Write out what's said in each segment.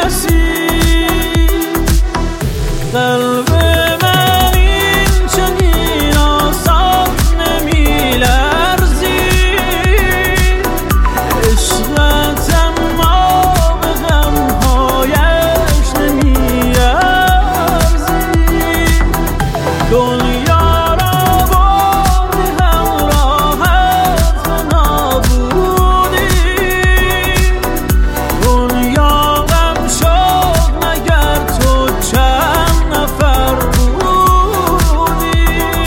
کسی. قلب من این چنین آسان نمیلرزی، عشقت اما به غمهایش نمیارزی. دنیا را بردی همراهت به نابودی، دنیا غم شد مگر تو چند نفر بودی.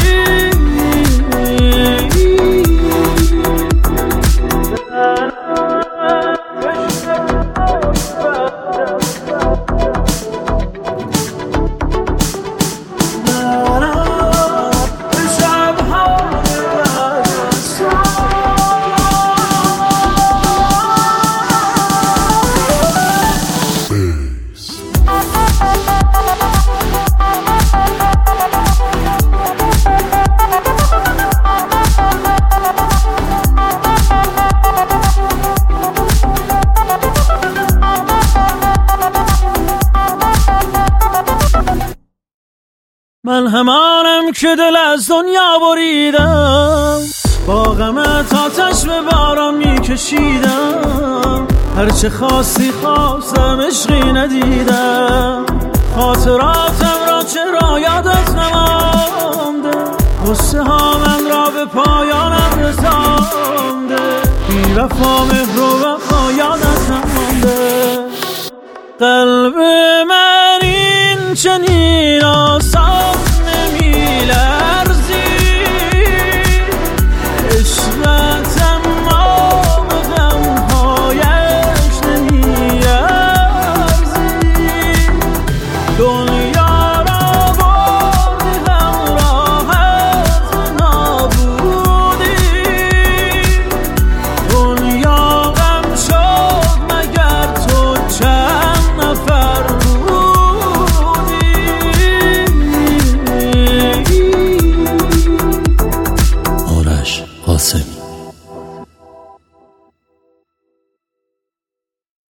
من همانم که دل از دنیا بریدم، با غمت آتش به باران میکشیدم. هرچه خواستی خواستم عشقی ندیدم، خاطراتم را چرا یادت نمانده، غصه ها من را به پایانم رسانده، بی وفا مهر و وفا یادت نمانده. قلب من این چنین آسان